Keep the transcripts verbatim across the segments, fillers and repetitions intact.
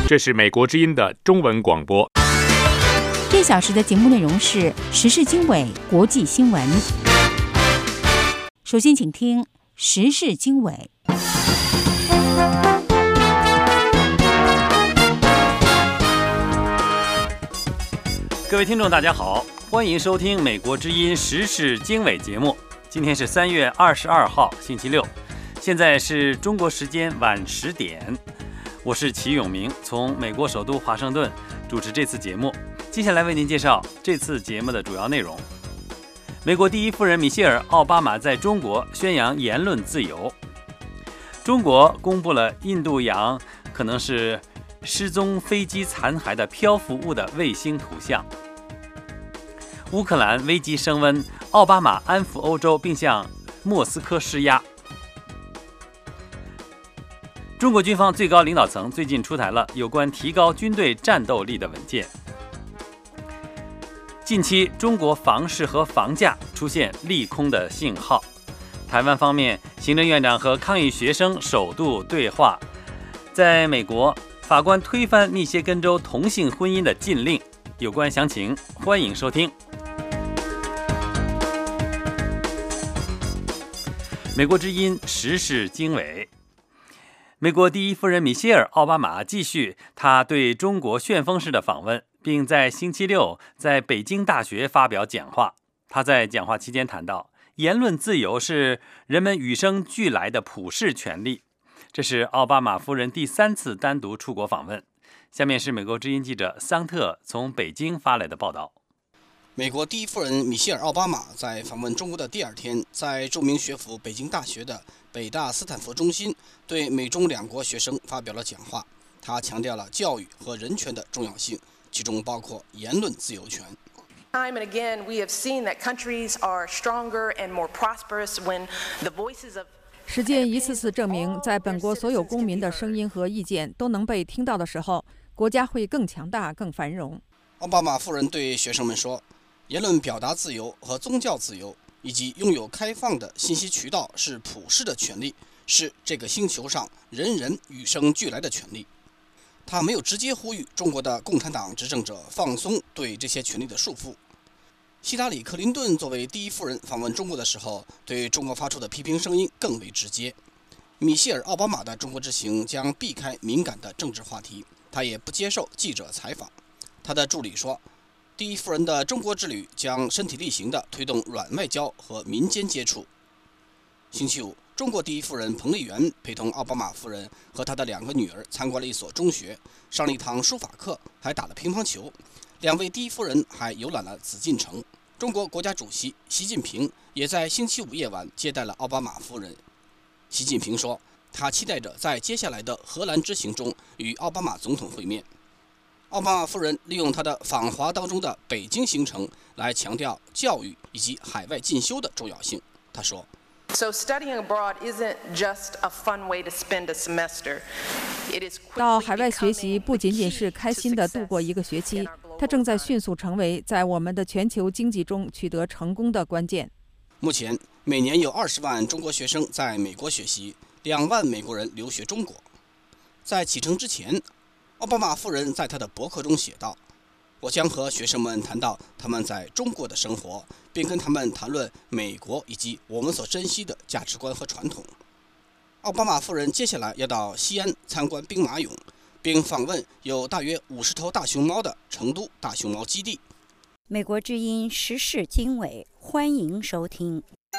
这是美国之音的中文广播。 这小时的节目内容是时事经纬、国际新闻。首先请听时事经纬。 各位听众大家好，欢迎收听美国之音时事经纬节目。今天是三月二十二号星期六，现在是中国时间晚十点。我是齐永明，从美国首都华盛顿主持这次节目。接下来为您介绍这次节目的主要内容。美国第一夫人米歇尔·奥巴马在中国宣扬言论自由。中国公布了印度洋可能是失踪飞机残骸的漂浮物的卫星图像。乌克兰危机升温，奥巴马安抚欧洲并向莫斯科施压。中国军方最高领导层最近出台了有关提高军队战斗力的文件。近期中国房市和房价出现利空的信号。台湾方面，行政院长和抗议学生首度对话。在美国，法官推翻密歇根州同性婚姻的禁令。有关详情，欢迎收听。美国之音时事经纬。美国第一夫人米歇尔·奥巴马继续她对中国旋风式的访问，并在星期六在北京大学发表讲话。她在讲话期间谈到，言论自由是人们与生俱来的普世权利。这是奥巴马夫人第三次单独出国访问。下面是美国之音记者桑特从北京发来的报道。 美国第一夫人米歇尔·奥巴马在访问中国的第二天，在著名学府北京大学的北大斯坦福中心对美中两国学生发表了讲话。他强调了教育和人权的重要性，其中包括言论自由权。 Time and again, we have seen that countries are stronger and more prosperous when the voices of 实践一次次证明，在本国所有公民的声音和意见都能被听到的时候，国家会更强大、更繁荣。 奥巴马夫人对学生们说，言论表达自由和宗教自由以及拥有开放的信息渠道是普世的权利，是这个星球上人人与生俱来的权利。他没有直接呼吁中国的共产党执政者放松对这些权利的束缚。希拉里·克林顿作为第一夫人访问中国的时候，对中国发出的批评声音更为直接。米歇尔·奥巴马的中国之行将避开敏感的政治话题，他也不接受记者采访。他的助理说，第一夫人的中国之旅将身体力行地推动软外交和民间接触。星期五，中国第一夫人彭丽媛陪同奥巴马夫人和她的两个女儿参观了一所中学，上了一堂书法课，还打了乒乓球。两位第一夫人还游览了紫禁城。中国国家主席习近平也在星期五夜晚接待了奥巴马夫人。习近平说，他期待着在接下来的荷兰之行中与奥巴马总统会面。奥巴马夫人利用她的访华当中的北京行程来强调教育以及海外进修的重要性。她说， So studying abroad isn't just a fun way to spend a semester. It is 到海外学习不仅仅是开心地度过一个学期，它正在迅速成为在我们的全球经济中取得成功的关键。 目前，每年有二十万中国学生在美国学习，两万美国人留学中国。在启程之前，奥巴马夫人在她的博客中写道，我将和学生们谈到他们在中国的生活，并跟他们谈论美国以及我们所珍惜的价值观和传统。奥巴马夫人接下来要到西安参观兵马俑，并访问有大约五十头大熊猫的成都大熊猫基地。 美国之音时事经纬，欢迎收听。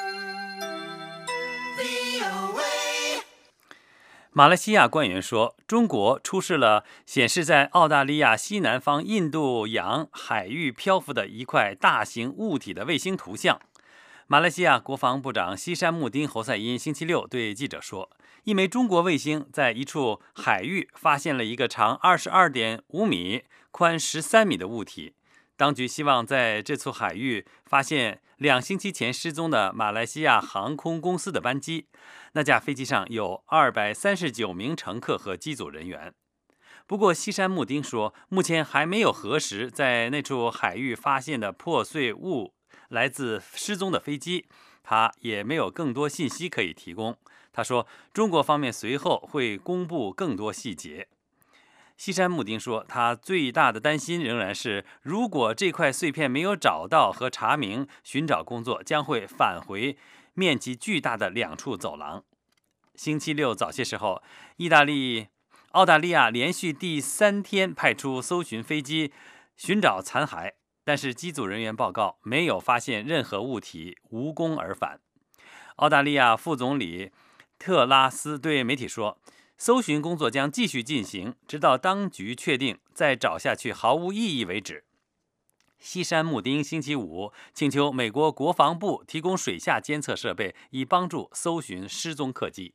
马来西亚官员说，中国出示了显示在澳大利亚西南方印度洋海域漂浮的一块大型物体的卫星图像。马来西亚国防部长西山穆丁侯赛因星期六对记者说，一枚中国卫星在一处海域发现了一个长 二十二点五米、宽十三米的物体。当局希望在这处海域发现两星期前失踪的马来西亚航空公司的班机。那架飞机上有二百三十九名乘客和机组人员。不过西山穆丁说，目前还没有核实在那处海域发现的破碎物来自失踪的飞机，他也没有更多信息可以提供。他说，中国方面随后会公布更多细节。 西山木丁说，他最大的担心仍然是，如果这块碎片没有找到和查明，寻找工作将会返回面积巨大的两处走廊。星期六早些时候，意大利、澳大利亚连续第三天派出搜寻飞机寻找残骸，但是机组人员报告没有发现任何物体，无功而返。澳大利亚副总理特拉斯对媒体说，搜寻工作将继续进行，直到当局确定再找下去毫无意义为止。西山木丁星期五请求美国国防部提供水下监测设备，以帮助搜寻失踪客机。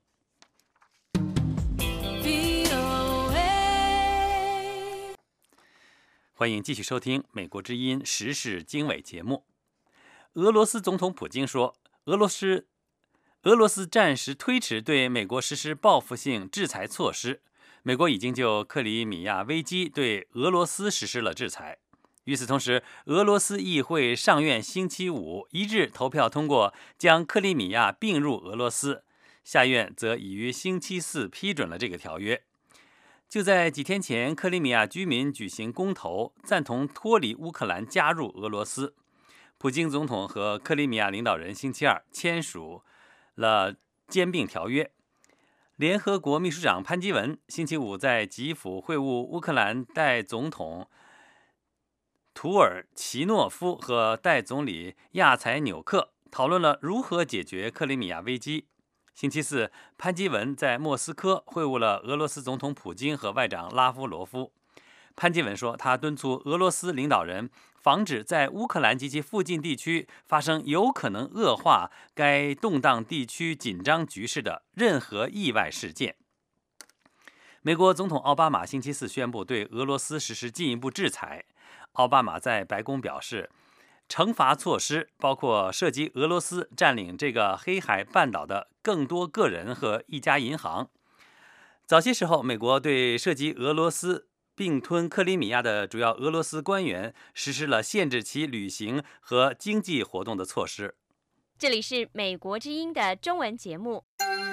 欢迎继续收听美国之音时事经纬节目。俄罗斯总统普京说，俄罗斯俄罗斯暂时推迟对美国实施报复性制裁措施。美国已经就克里米亚危机对俄罗斯实施了制裁。与此同时，俄罗斯议会上院星期五一致投票通过将克里米亚并入俄罗斯，下院则已于星期四批准了这个条约。就在几天前，克里米亚居民举行公投，赞同脱离乌克兰加入俄罗斯。普京总统和克里米亚领导人星期二签署了兼并条约。联合国秘书长潘基文星期五在基辅会晤乌克兰代总统图尔奇诺夫和代总理亚采纽克，讨论了如何解决克里米亚危机。星期四，潘基文在莫斯科会晤了俄罗斯总统普京和外长拉夫罗夫。潘基文说，他敦促俄罗斯领导人防止在乌克兰及其附近地区发生有可能恶化该动荡地区紧张局势的任何意外事件。美国总统奥巴马星期四宣布对俄罗斯实施进一步制裁。奥巴马在白宫表示，惩罚措施包括涉及俄罗斯占领这个黑海半岛的更多个人和一家银行。早些时候，美国对涉及俄罗斯并吞克里米亚的主要俄罗斯官员实施了限制其旅行和经济活动的措施。 这里是美国之音的中文节目。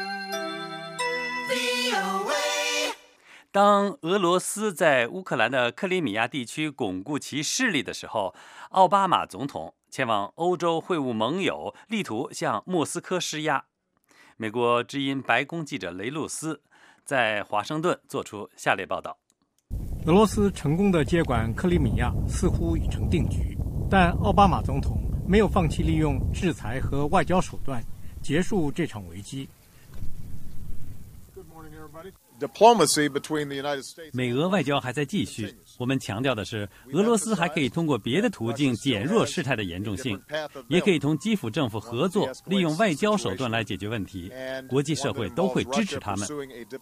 当俄罗斯在乌克兰的克里米亚地区巩固其势力的时候，奥巴马总统前往欧洲会晤盟友，力图向莫斯科施压。美国之音白宫记者雷路斯在华盛顿做出下列报道： 俄罗斯成功地接管克里米亚似乎已成定局，但奥巴马总统没有放弃利用制裁和外交手段结束这场危机。 美俄外交还在继续，我们强调的是，俄罗斯还可以通过别的途径减弱事态的严重性，也可以同基辅政府合作，利用外交手段来解决问题。国际社会都会支持他们。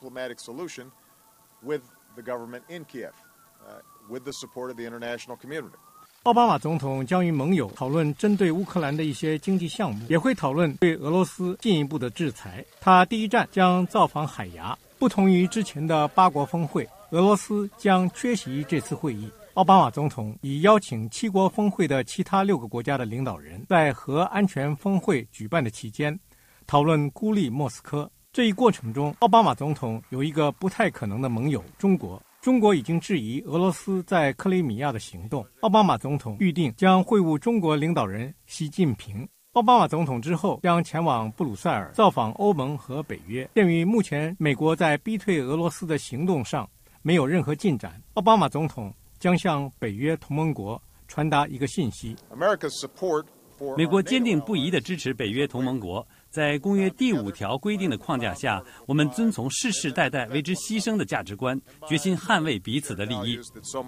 奥巴马总统将与盟友讨论针对乌克兰的一些经济项目，也会讨论对俄罗斯进一步的制裁。他第一站将造访海牙。不同于之前的八国峰会，俄罗斯将缺席这次会议。奥巴马总统已邀请七国峰会的其他六个国家的领导人，在核安全峰会举办的期间，讨论孤立莫斯科。这一过程中，奥巴马总统有一个不太可能的盟友——中国。中国已经质疑俄罗斯在克里米亚的行动。奥巴马总统预定将会晤中国领导人习近平。奥巴马总统之后将前往布鲁塞尔造访欧盟和北约。鉴于目前美国在逼退俄罗斯的行动上没有任何进展，奥巴马总统将向北约同盟国传达一个信息： 美国坚定不移地支持北约同盟国，在公约第五条规定的框架下，我们遵从世世代代为之牺牲的价值观，决心捍卫彼此的利益。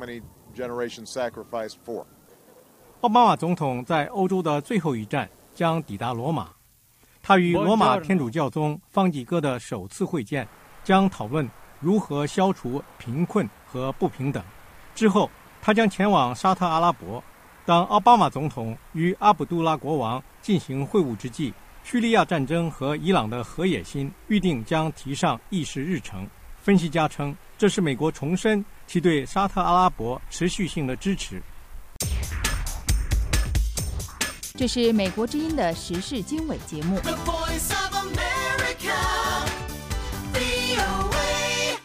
奥巴马总统在欧洲的最后一站将抵达罗马，他与罗马天主教宗方济各的首次会见，将讨论如何消除贫困和不平等。之后，他将前往沙特阿拉伯。当奥巴马总统与阿卜杜拉国王进行会晤之际，叙利亚战争和伊朗的核野心预定将提上议事日程。分析家称，这是美国重申其对沙特阿拉伯持续性的支持。 这是美国之音的时事经纬节目。 在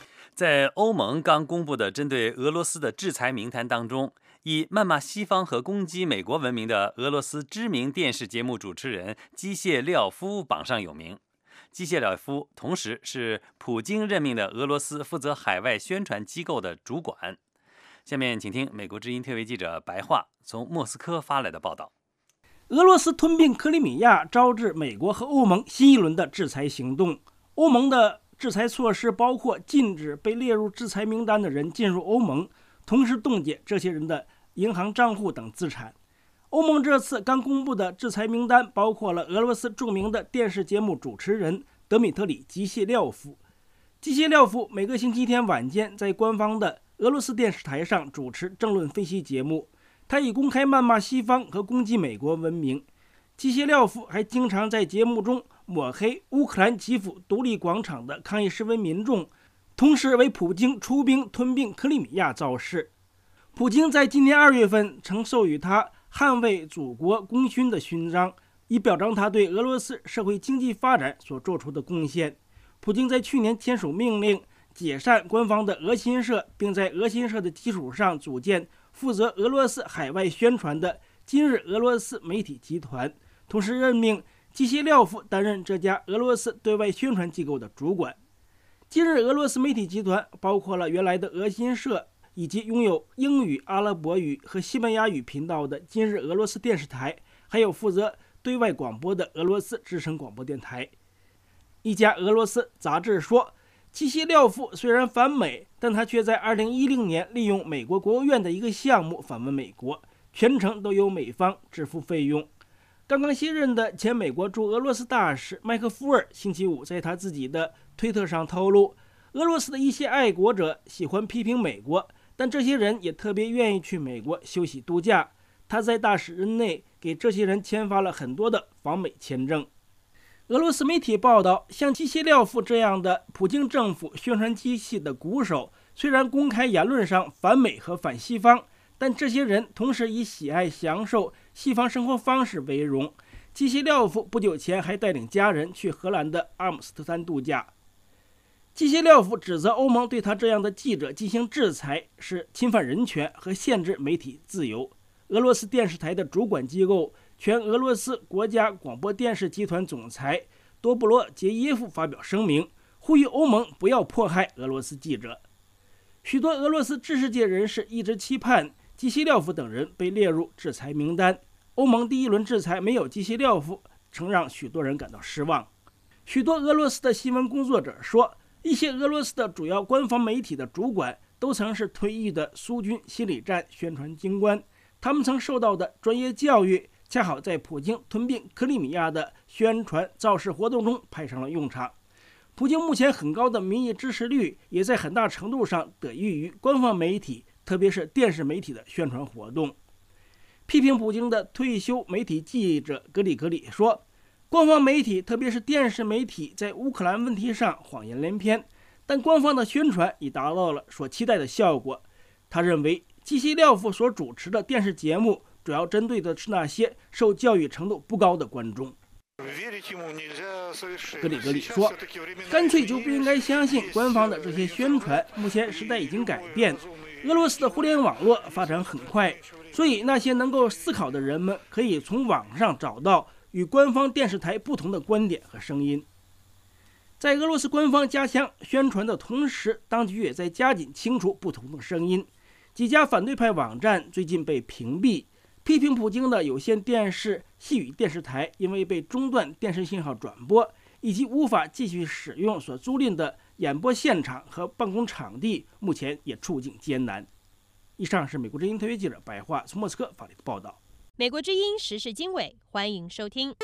在欧盟刚公布的针对俄罗斯的制裁名单当中，以谩骂西方和攻击美国闻名的俄罗斯知名电视节目主持人基谢廖夫榜上有名。基谢廖夫同时是普京任命的俄罗斯负责海外宣传机构的主管。下面请听美国之音特别记者白桦从莫斯科发来的报道。 俄罗斯吞并克里米亚，招致美国和欧盟新一轮的制裁行动。欧盟的制裁措施包括禁止被列入制裁名单的人进入欧盟，同时冻结这些人的银行账户等资产。欧盟这次刚公布的制裁名单包括了俄罗斯著名的电视节目主持人德米特里·基谢廖夫。基谢廖夫每个星期天晚间在官方的俄罗斯电视台上主持政论分析节目，他以公开谩骂西方和攻击美国闻名。基谢廖夫还经常在节目中抹黑乌克兰基辅独立广场的抗议示威民众，同时为普京出兵吞并克里米亚造势。普京在今年二月份曾授予他捍卫祖国功勋的勋章，以表彰他对俄罗斯社会经济发展所做出的贡献。普京在去年签署命令，解散官方的俄新社，并在俄新社的基础上组建负责俄罗斯海外宣传的今日俄罗斯媒体集团，同时任命基谢廖夫担任这家俄罗斯对外宣传机构的主管。今日俄罗斯媒体集团包括了原来的俄新社，以及拥有英语、阿拉伯语和西班牙语频道的今日俄罗斯电视台，还有负责对外广播的俄罗斯之声广播电台。一家俄罗斯杂志说，基谢廖夫虽然反美，但他却在二零一零年利用美国国务院的一个项目访问美国，全程都由美方支付费用。刚刚卸任的前美国驻俄罗斯大使麦克夫尔星期五在他自己的推特上透露，俄罗斯的一些爱国者喜欢批评美国，但这些人也特别愿意去美国休息度假。他在大使任内给这些人签发了很多的访美签证。俄罗斯媒体报道，像基谢廖夫这样的普京政府宣传机器的鼓手，虽然公开言论上反美和反西方，但这些人同时以喜爱享受西方生活方式为荣。基谢廖夫不久前还带领家人去荷兰的阿姆斯特丹度假。基谢廖夫指责欧盟对他这样的记者进行制裁是侵犯人权和限制媒体自由。俄罗斯电视台的主管机构全俄罗斯国家广播电视集团总裁多布罗杰耶夫发表声明，呼吁欧盟不要迫害俄罗斯记者。许多俄罗斯知识界人士一直期盼基谢廖夫等人被列入制裁名单。欧盟第一轮制裁没有基谢廖夫，曾让许多人感到失望。许多俄罗斯的新闻工作者说，一些俄罗斯的主要官方媒体的主管都曾是退役的苏军心理战宣传军官，他们曾受到的专业教育恰好在普京吞并克里米亚的宣传造势活动中派上了用场。普京目前很高的民意支持率也在很大程度上得益于官方媒体，特别是电视媒体的宣传活动。批评普京的退休媒体记者格里格里说，官方媒体特别是电视媒体在乌克兰问题上谎言连篇，但官方的宣传已达到了所期待的效果。他认为基谢廖夫所主持的电视节目主要针对的是那些受教育程度不高的观众。格里格里说，干脆就不应该相信官方的这些宣传。目前时代已经改变，俄罗斯的互联网络发展很快，所以那些能够思考的人们可以从网上找到与官方电视台不同的观点和声音。在俄罗斯官方加强宣传的同时，当局也在加紧清除不同的声音。几家反对派网站最近被屏蔽，批评普京的有线电视细语电视台因为被中断电视信号转播，以及无法继续使用所租赁的演播现场和办公场地，目前也处境艰难。以上是美国之音特约记者白桦从莫斯科发来的报道。 美国之音时事经纬，欢迎收听。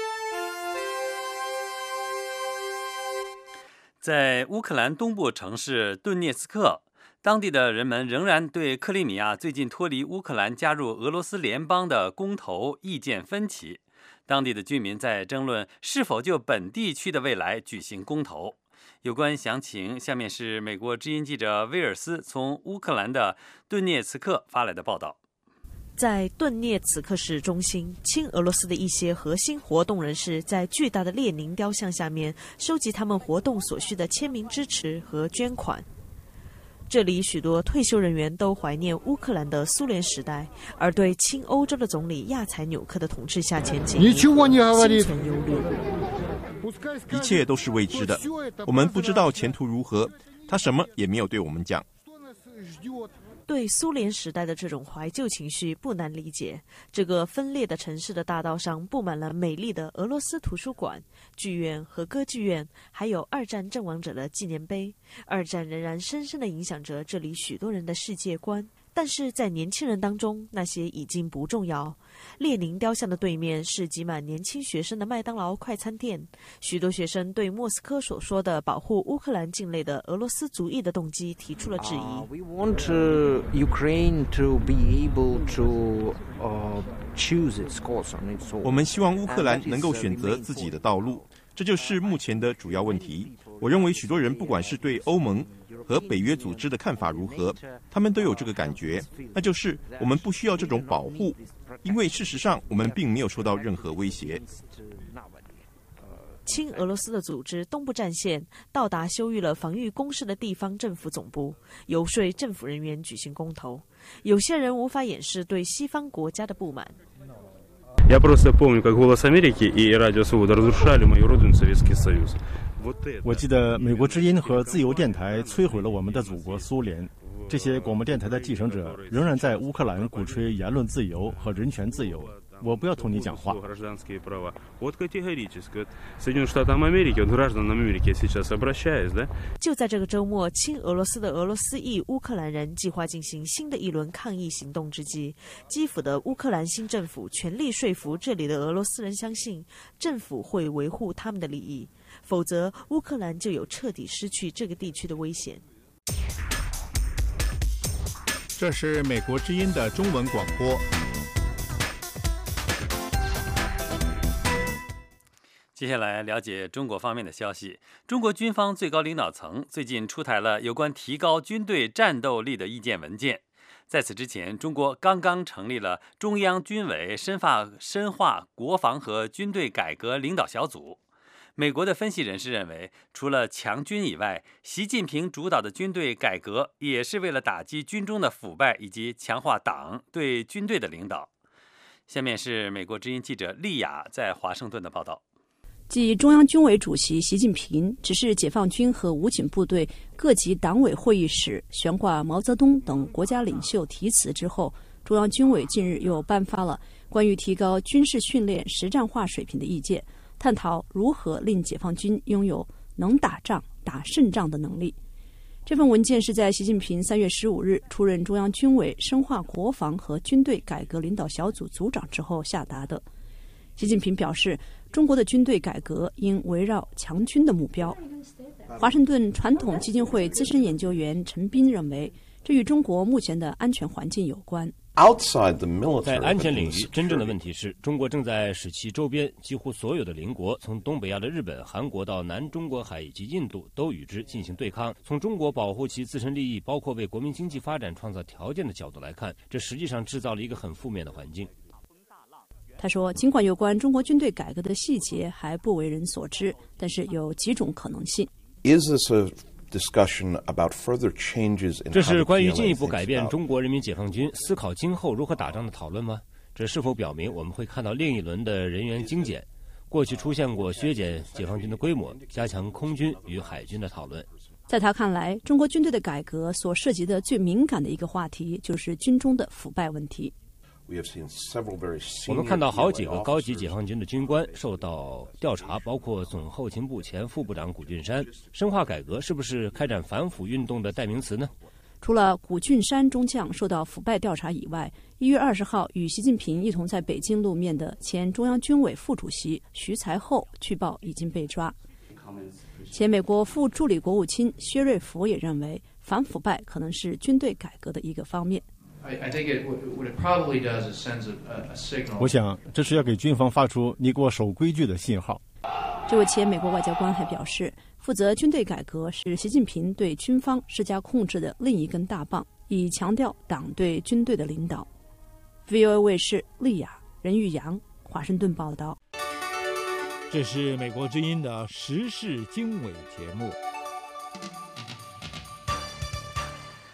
在乌克兰东部城市顿涅茨克，当地的人们仍然对克里米亚最近脱离乌克兰加入俄罗斯联邦的公投意见分歧。当地的居民在争论是否就本地区的未来举行公投。有关详情，下面是美国之音记者威尔斯从乌克兰的顿涅茨克发来的报道。 在顿涅茨克市中心，亲俄罗斯的一些核心活动人士在巨大的列宁雕像下面收集他们活动所需的签名支持和捐款。 这里许多退休人员都怀念乌克兰的苏联时代，而对亲欧洲的总理亚采纽克的统治下前景心存忧虑。 一切都是未知的，我们不知道前途如何，他什么也没有对我们讲。 对苏联时代的这种怀旧情绪不难理解。这个分裂的城市的大道上布满了美丽的俄罗斯图书馆、剧院和歌剧院，还有二战阵亡者的纪念碑。二战仍然深深地影响着这里许多人的世界观。但是在年轻人当中，那些已经不重要。列宁雕像的对面是挤满年轻学生的麦当劳快餐店，许多学生对莫斯科所说的保护乌克兰境内的俄罗斯族裔的动机提出了质疑。 Uh, we want uh, Ukraine to be able to uh, choose its course on its own. 我们希望乌克兰能够选择自己的道路，这就是目前的主要问题。我认为许多人不管是对欧盟和北约组织的看法如何，他们都有这个感觉，那就是我们不需要这种保护，因为事实上我们并没有受到任何威胁。 亲俄罗斯的组织东部战线到达修育了防御工事的地方政府总部，游说政府人员举行公投。有些人无法掩饰对西方国家的不满。 Я просто помню, как «Голос Америки» и «Радио Свобода» разрушали мою родину Советский Союз. 我记得美国之音和自由电台摧毁了我们的祖国苏联。这些广播电台的继承者仍然在乌克兰鼓吹言论自由和人权自由。我不要同你讲话。 就在这个周末，亲俄罗斯的俄罗斯裔乌克兰人计划进行新的一轮抗议行动之际，基辅的乌克兰新政府全力说服这里的俄罗斯人相信政府会维护他们的利益，否则乌克兰就有彻底失去这个地区的危险。 这是美国之音的中文广播。 接下来了解中国方面的消息。中国军方最高领导层最近出台了有关提高军队战斗力的意见文件。在此之前，中国刚刚成立了中央军委深化深化国防和军队改革领导小组。美国的分析人士认为，除了强军以外，习近平主导的军队改革也是为了打击军中的腐败以及强化党对军队的领导。下面是美国之音记者丽雅在华盛顿的报道。 继中央军委主席习近平指示解放军和武警部队各级党委会议室悬挂毛泽东等国家领袖题词之后，中央军委近日又颁发了关于提高军事训练实战化水平的意见，探讨如何令解放军拥有能打仗、打胜仗的能力。这份文件是在习近平三月十五日出任中央军委深化国防和军队改革领导小组组长之后下达的。习近平表示，中国的军队改革应围绕强军的目标。华盛顿传统基金会资深研究员陈斌认为，这与中国目前的安全环境有关。 在安全领域，真正的问题是中国正在使其周边几乎所有的邻国，从东北亚的日本、韩国到南中国海以及印度，都与之进行对抗。从中国保护其自身利益，包括为国民经济发展创造条件的角度来看，这实际上制造了一个很负面的环境。 他说，尽管有关中国军队改革的细节还不为人所知，但是有几种可能性。 这是关于进一步改变中国人民解放军思考今后如何打仗的讨论吗？这是否表明我们会看到另一轮的人员精简？过去出现过削减解放军的规模、加强空军与海军的讨论。 在他看来，中国军队的改革所涉及的最敏感的一个话题就是军中的腐败问题。 我们看到好几个高级解放军的军官受到调查，包括总后勤部前副部长古俊山。深化改革是不是开展反腐运动的代名词呢？ 除了古俊山中将受到腐败调查以外，一月二十号与习近平一同在北京露面的前中央军委副主席徐才厚据报已经被抓。前美国副助理国务卿薛瑞福也认为，反腐败可能是军队改革的一个方面。 我想，这是要给军方发出你给我守规矩的信号。 这位前美国外交官还表示，负责军队改革是习近平对军方施加控制的另一根大棒，以强调党对军队的领导。V O A 卫视丽雅、任玉阳，华盛顿报道。 这是美国之音的时事经纬节目。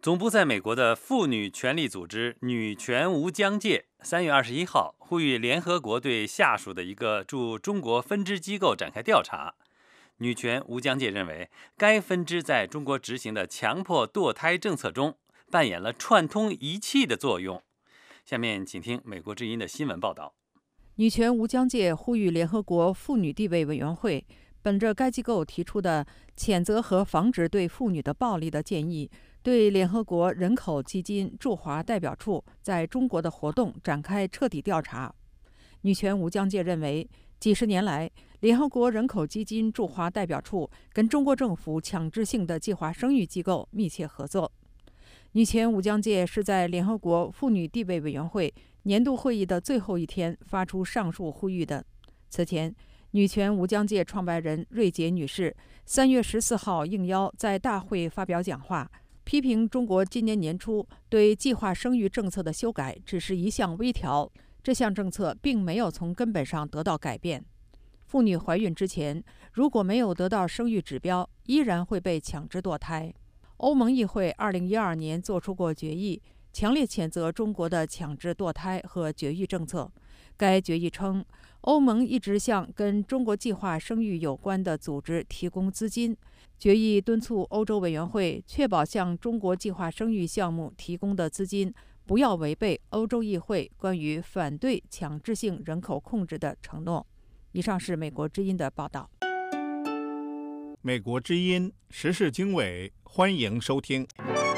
总部在美国的妇女权利组织女权无疆界三月二十一号呼吁联合国对下属的一个驻中国分支机构展开调查。女权无疆界认为，该分支在中国执行的强迫堕胎政策中扮演了串通一气的作用。下面请听美国之音的新闻报道。 女权无疆界呼吁联合国妇女地位委员会，本着该机构提出的谴责和防止对妇女的暴力的建议，对联合国人口基金驻华代表处在中国的活动展开彻底调查。女权无疆界认为，几十年来，联合国人口基金驻华代表处跟中国政府强制性的计划生育机构密切合作。女权无疆界是在联合国妇女地位委员会年度会议的最后一天发出上述呼吁的。此前，女权无疆界创办人瑞杰女士三月十四号应邀在大会发表讲话，批评中国今年年初对计划生育政策的修改只是一项微调，这项政策并没有从根本上得到改变。妇女怀孕之前，如果没有得到生育指标，依然会被强制堕胎。欧盟议会二零一二年做出过决议，强烈谴责中国的强制堕胎和绝育政策。该决议称，欧盟一直向跟中国计划生育有关的组织提供资金。决议敦促欧洲委员会确保向中国计划生育项目提供的资金不要违背欧洲议会关于反对强制性人口控制的承诺。以上是美国之音的报道。 美国之音时事经纬，欢迎收听。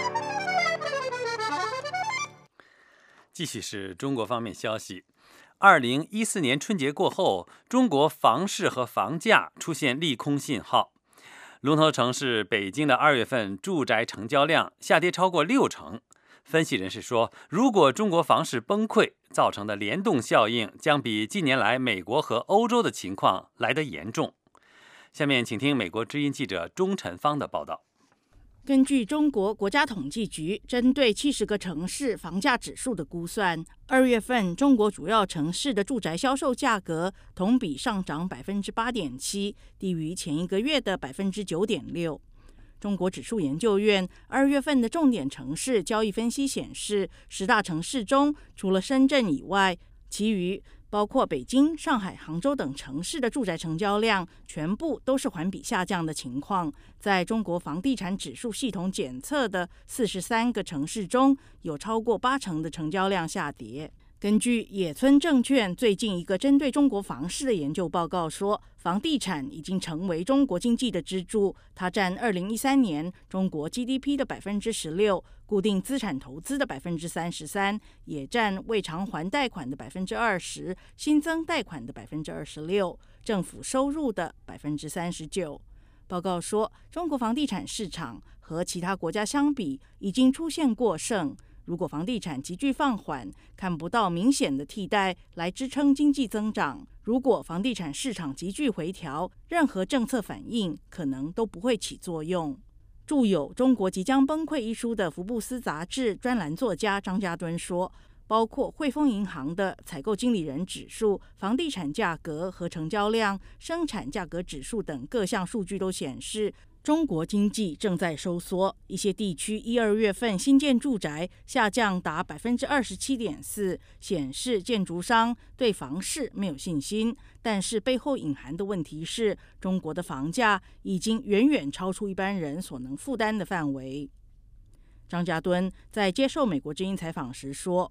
继续是中国方面消息。二零一四年春节过后，中国房市和房价出现利空信号。龙头城市北京的二月份住宅成交量下跌超过六成。分析人士说，如果中国房市崩溃，造成的联动效应将比近年来美国和欧洲的情况来得严重。下面请听美国之音记者钟晨芳的报道。 根据中国国家统计局针对七十个城市房价指数的估算，二月份中国主要城市的住宅销售价格同比上涨百分之八点七，低于前一个月的百分之九点六。中国指数研究院二月份的重点城市交易分析显示，十大城市中，除了深圳以外，其余包括北京、上海、杭州等城市的住宅成交量全部都是环比下降的情况。在中国房地产指数系统检测的四十三个城市中，有超过八成的成交量下跌。根据野村证券最近一个针对中国房市的研究报告说，房地产已经成为中国经济的支柱，它占二零一三年中国 G D P 的百分之十六，固定资产投资的百分之三十三，也占未偿还贷款的百分之二十，新增贷款的百分之二十六，政府收入的百分之三十九。报告说，中国房地产市场和其他国家相比，已经出现过剩。如果房地产急剧放缓，看不到明显的替代来支撑经济增长。如果房地产市场急剧回调，任何政策反应可能都不会起作用。著有《中国即将崩溃》一书的福布斯杂志专栏作家张家敦说，包括汇丰银行的采购经理人指数、房地产价格和成交量、生产价格指数等各项数据都显示，中国经济正在收缩，一些地区一二月份新建住宅下降达百分之二十七点四，显示建筑商对房市没有信心。但是背后隐含的问题是，中国的房价已经远远超出一般人所能负担的范围。张家敦在接受美国之音采访时说，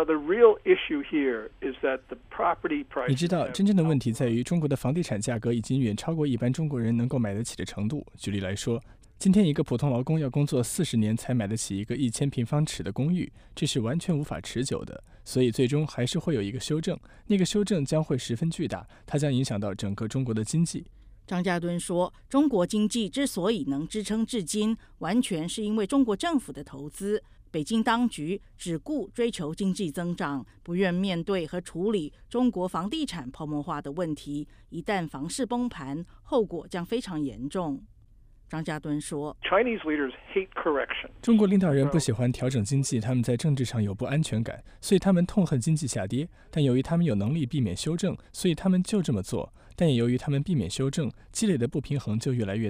你知道，真正的问题在于中国的房地产价格已经远超过一般中国人能够买得起的程度。举例来说，今天一个普通劳工要工作四十年才买得起一个一千平方尺的公寓，这是完全无法持久的。所以最终还是会有一个修正，那个修正将会十分巨大，它将影响到整个中国的经济。 张家敦说，中国经济之所以能支撑至今，完全是因为中国政府的投资。北京当局只顾追求经济增长，不愿面对和处理中国房地产泡沫化的问题。一旦房市崩盘，后果将非常严重。张家敦说， 中国领导人不喜欢调整经济，他们在政治上有不安全感，所以他们痛恨经济下跌。但由于他们有能力避免修正，所以他们就这么做。但也由于他们避免修正，积累的不平衡就越来越大。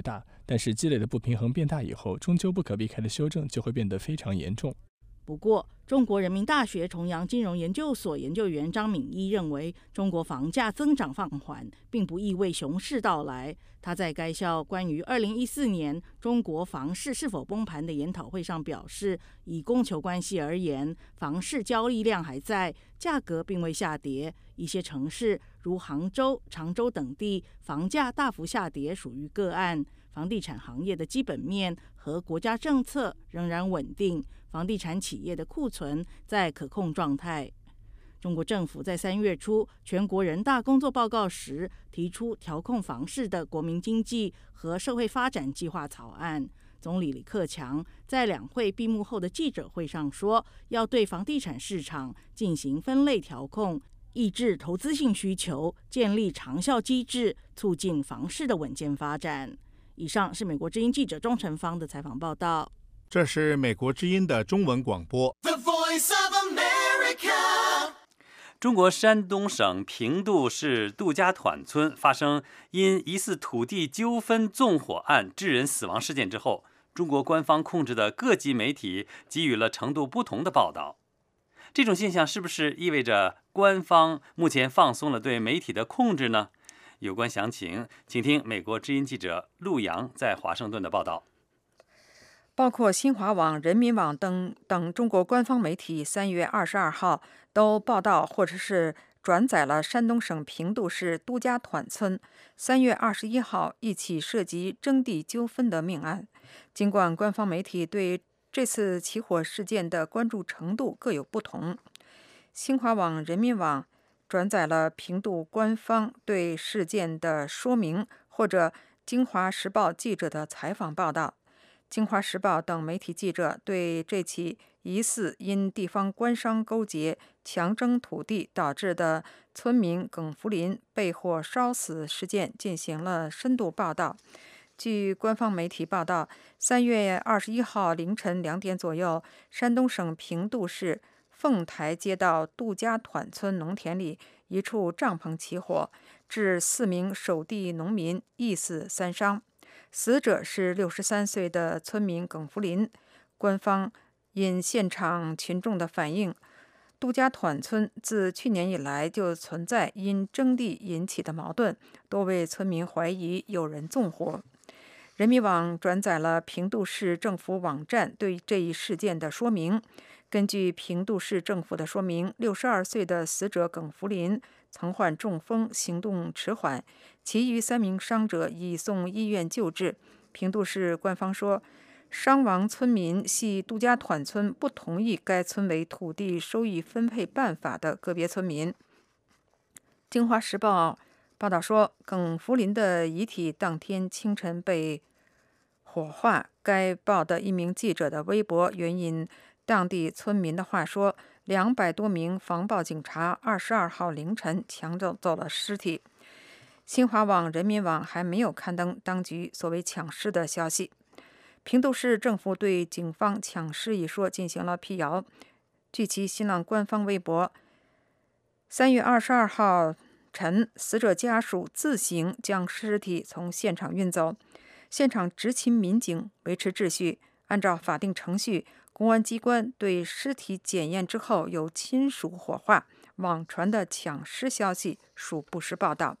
但是积累的不平衡变大以后，终究不可避开的修正就会变得非常严重。 不过，中国人民大学重阳金融研究所研究员张敏一认为，中国房价增长放缓，并不意味熊市到来。他在该校关于二零一四年中国房市是否崩盘的研讨会上表示，以供求关系而言，房市交易量还在，价格并未下跌。一些城市如杭州、常州等地，房价大幅下跌属于个案。房地产行业的基本面和国家政策仍然稳定，房地产企业的库存在可控状态。中国政府在三月初全国人大工作报告时提出调控房市的国民经济和社会发展计划草案。总理李克强在两会闭幕后的记者会上说，要对房地产市场进行分类调控，抑制投资性需求，建立长效机制，促进房市的稳健发展。以上是美国之音记者钟成芳的采访报道。 这是美国之音的中文广播。 The Voice of America。中国山东省平度市杜家团村发生因疑似土地纠纷纵火案致人死亡事件之后，中国官方控制的各级媒体给予了程度不同的报道。这种现象是不是意味着官方目前放松了对媒体的控制呢？有关详情，请听美国之音记者陆洋在华盛顿的报道。 包括新华网、人民网等等中国官方媒体三月二十二号都报道或者是转载了山东省平度市杜家团村三月二十一号一起涉及征地纠纷的命案。尽管官方媒体对这次起火事件的关注程度各有不同，新华网、人民网转载了平度官方对事件的说明，或者京华时报记者的采访报道。京华时报等媒体记者对这起疑似因地方官商勾结强征土地导致的村民耿福林被火烧死事件进行了深度报道。据官方媒体报道，三月二十一号凌晨两点左右，山东省平度市凤台街道杜家团村农田里一处帐篷起火，致四名守地农民一死三伤。死者是六十三岁的村民耿福林。官方因现场群众的反映，杜家团村自去年以来就存在因征地引起的矛盾，多位村民怀疑有人纵火。人民网转载了平度市政府网站对这一事件的说明。根据平度市政府的说明，六十二岁的死者耿福林曾患中风，行动迟缓，其余三名伤者已送医院救治。平度市官方说，伤亡村民系杜家团村不同意该村为土地收益分配办法的个别村民。京华时报报道说，耿福林的遗体当天清晨被火化。该报的一名记者的微博援引当地村民的话说，两百多名防暴警察二十二号凌晨抢走走了尸体。新华网、人民网还没有刊登当局所谓抢尸的消息。平度市政府对警方抢尸一说进行了辟谣。据其新浪官方微博，三月二十二号晨，死者家属自行将尸体从现场运走，现场执勤民警维持秩序，按照法定程序，公安机关对尸体检验之后有亲属火化。网传的抢尸消息属不实报道。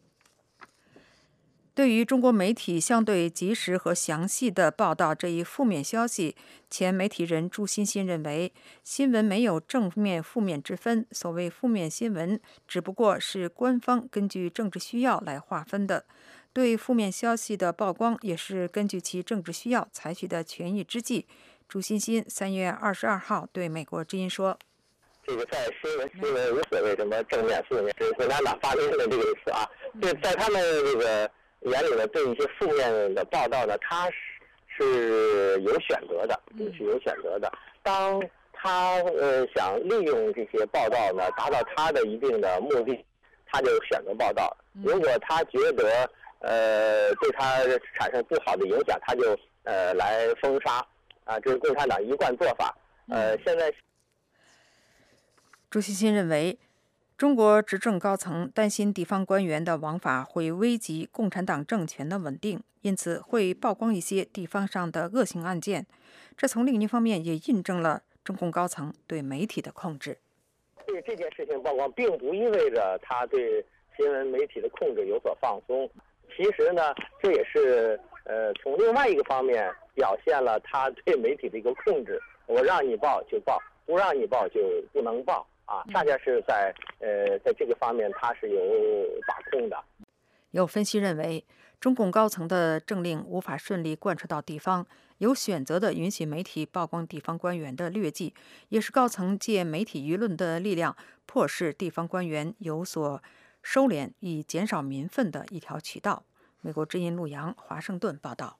对于中国媒体相对及时和详细的报道这一负面消息，前媒体人朱欣欣认为，新闻没有正面负面之分，所谓负面新闻只不过是官方根据政治需要来划分的，对负面消息的曝光也是根据其政治需要采取的权宜之计。朱欣欣三月二十二号对美国之音说， 这个在新闻新闻无所谓什么正面负面，这是共产党发明的这个意思啊。这在他们这个眼里呢，对一些负面的报道呢，他是是有选择的，是有选择的。当他呃想利用这些报道呢，达到他的一定的目的，他就选择报道。如果他觉得呃对他产生不好的影响，他就呃来封杀啊，这是共产党一贯做法。呃，现在朱欣欣认为， 中国执政高层担心地方官员的王法会危及共产党政权的稳定，因此会曝光一些地方上的恶性案件。这从另一方面也印证了中共高层对媒体的控制。 对这件事情曝光，并不意味着他对新闻媒体的控制有所放松。其实呢，这也是呃从另外一个方面表现了他对媒体的一个控制。我让你报就报，不让你报就不能报啊！恰恰是在呃在这个方面他是有把控的。 有分析认为，中共高层的政令无法顺利贯彻到地方，有选择地允许媒体曝光地方官员的劣迹，也是高层借媒体舆论的力量，迫使地方官员有所收敛，以减少民愤的一条渠道。美国之音陆洋华盛顿报道。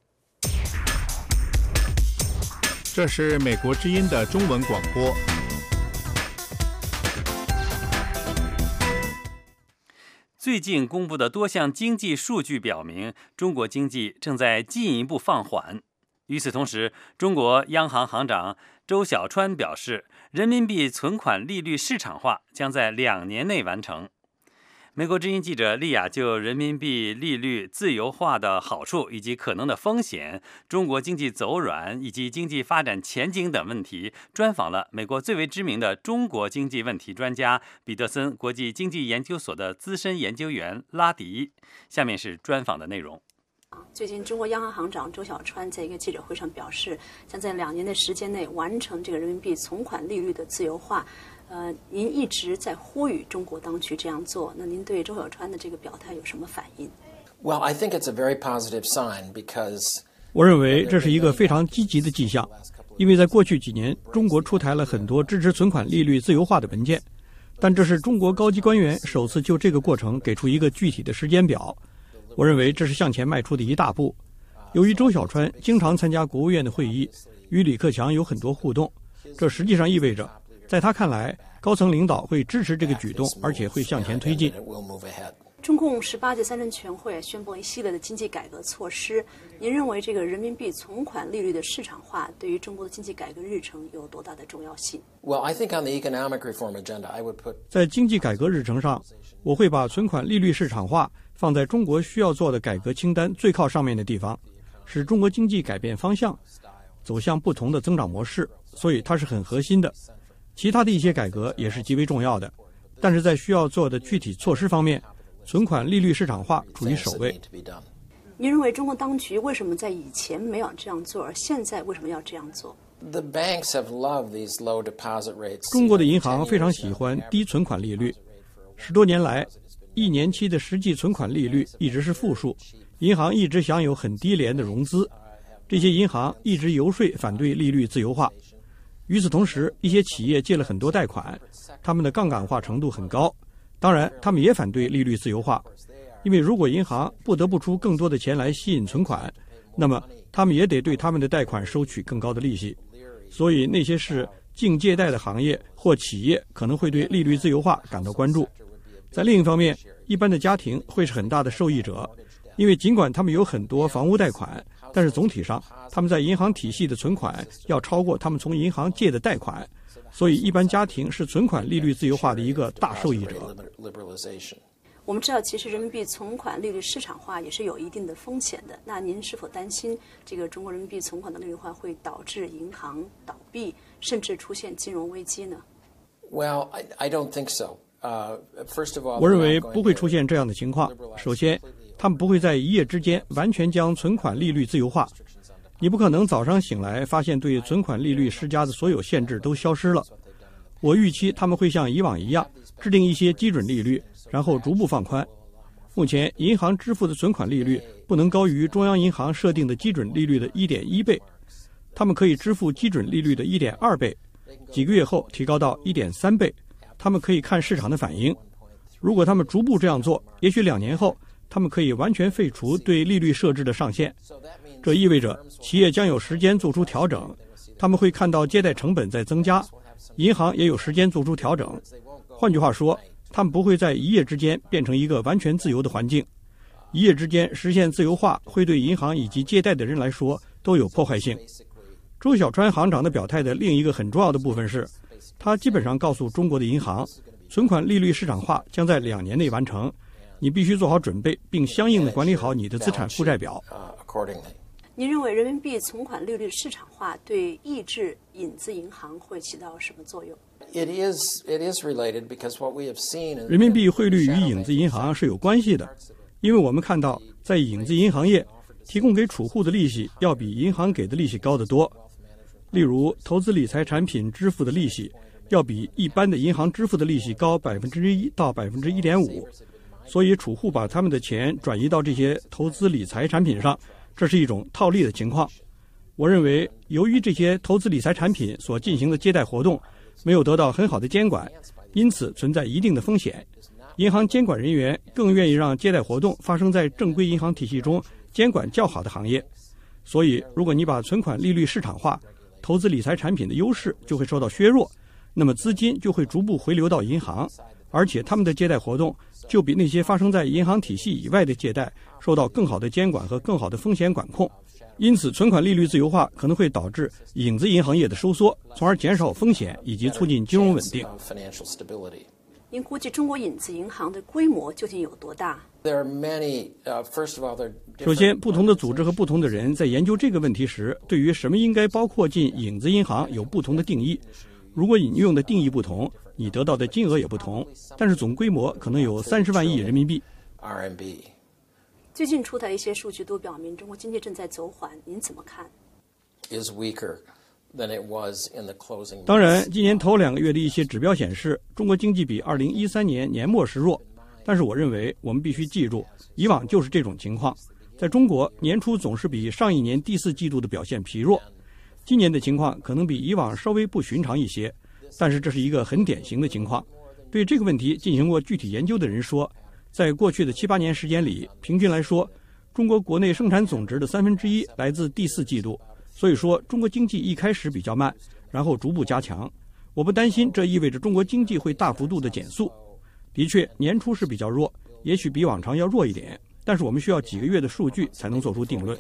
这是美国之音的中文广播。 最近公布的多项经济数据表明，中国经济正在进一步放缓。与此同时，中国央行行长周小川表示，人民币存款利率市场化将在两年内完成。美国之音记者丽亚就人民币利率自由化的好处以及可能的风险、中国经济走软以及经济发展前景等问题，专访了美国最为知名的中国经济问题专家彼得森国际经济研究所的资深研究员拉迪。下面是专访的内容。 最近，中国央行行长周小川在一个记者会上表示，将在两年的时间内完成这个人民币存款利率的自由化。呃，您一直在呼吁中国当局这样做，那您对周小川的这个表态有什么反应？ Well, I think it's a very positive sign because 我认为这是一个非常积极的迹象，因为在过去几年，中国出台了很多支持存款利率自由化的文件，但这是中国高级官员首次就这个过程给出一个具体的时间表。我认为这是向前迈出的一大步。由于周小川经常参加国务院的会议，与李克强有很多互动，这实际上意味着，在他看来，高层领导会支持这个举动，而且会向前推进。 中共十八届三中全会宣布一系列的经济改革措施，您认为这个人民币存款利率的市场化对于中国的经济改革日程有多大的重要性？ Well, I think on the economic reform agenda, I would put 在经济改革日程上，我会把存款利率市场化放在中国需要做的改革清单最靠上面的地方，使中国经济改变方向，走向不同的增长模式，所以它是很核心的。其他的一些改革也是极为重要的，但是在需要做的具体措施方面，存款利率市场化处于首位。 您认为中国当局为什么在以前没有这样做，而现在为什么要这样做？ the banks have loved these low deposit rates. 中国的银行非常喜欢低存款利率，十多年来，一年期的实际存款利率一直是负数，银行一直享有很低廉的融资，这些银行一直游说反对利率自由化。与此同时，一些企业借了很多贷款，他们的杠杆化程度很高，当然他们也反对利率自由化，因为如果银行不得不出更多的钱来吸引存款，那么他们也得对他们的贷款收取更高的利息，所以那些是净借贷的行业或企业可能会对利率自由化感到关注。在另一方面，一般的家庭会是很大的受益者，因为尽管他们有很多房屋贷款，但是总体上他们在银行体系的存款要超过他们从银行借的贷款，所以一般家庭是存款利率自由化的一个大受益者。 我们知道，其实人民币存款利率市场化也是有一定的风险的。那您是否担心这个中国人民币存款的利率化会导致银行倒闭，甚至出现金融危机呢？ Well, I, I don't think so. Uh, first of all, 我认为不会出现这样的情况。首先，他们不会在一夜之间完全将存款利率自由化。你不可能早上醒来发现对存款利率施加的所有限制都消失了。我预期他们会像以往一样制定一些基准利率，然后逐步放宽。目前，银行支付的存款利率不能高于中央银行设定的基准利率的 一点一倍，他们可以支付基准利率的 一点二倍，几个月后提高到 一点三倍。他们可以看市场的反应。如果他们逐步这样做，也许两年后，他们可以完全废除对利率设置的上限。这意味着企业将有时间做出调整，他们会看到借贷成本在增加，银行也有时间做出调整。换句话说，他们不会在一夜之间变成一个完全自由的环境。一夜之间实现自由化会对银行以及借贷的人来说都有破坏性。周小川行长的表态的另一个很重要的部分是，他基本上告诉中国的银行， 存款利率市场化将在两年内完成，你必须做好准备，并相应的管理好你的资产负债表。 您认为人民币存款利率市场化对抑制影子银行会起到什么作用？ It is, it is related because what we have seen in 人民币汇率与影子银行是有关系的，因为我们看到在影子银行业提供给储户的利息要比银行给的利息高得多。例如，投资理财产品支付的利息要比一般的银行支付的利息高百分之一到百分之一点五，所以储户把他们的钱转移到这些投资理财产品上，这是一种套利的情况。我认为，由于这些投资理财产品所进行的借贷活动没有得到很好的监管，因此存在一定的风险。银行监管人员更愿意让借贷活动发生在正规银行体系中监管较好的行业。所以，如果你把存款利率市场化，投资理财产品的优势就会受到削弱，那么资金就会逐步回流到银行，而且他们的借贷活动就比那些发生在银行体系以外的借贷受到更好的监管和更好的风险管控。因此，存款利率自由化可能会导致影子银行业的收缩，从而减少风险以及促进金融稳定。 您估计中国影子银行的规模究竟有多大？ There are many, uh, first of all, there are 首先，不同的组织和不同的人在研究这个问题时，对于什么应该包括进影子银行有不同的定义。如果引用的定义不同，你得到的金额也不同，但是总规模可能有三十万亿人民币。 R M B 最近出台一些数据都表明中国经济正在走缓，您怎么看？ is weaker than it was in the closing. 当然，今年头两个月的一些指标显示，中国经济比二零一三年年末时弱。但是我认为我们必须记住，以往就是这种情况。在中国，年初总是比上一年第四季度的表现疲弱。今年的情况可能比以往稍微不寻常一些，但是这是一个很典型的情况。对这个问题进行过具体研究的人说，在过去的七八年时间里，平均来说，中国国内生产总值的三分之一来自第四季度。所以说，中国经济一开始比较慢，然后逐步加强。我不担心这意味着中国经济会大幅度的减速。的确，年初是比较弱，也许比往常要弱一点，但是我们需要几个月的数据才能做出定论。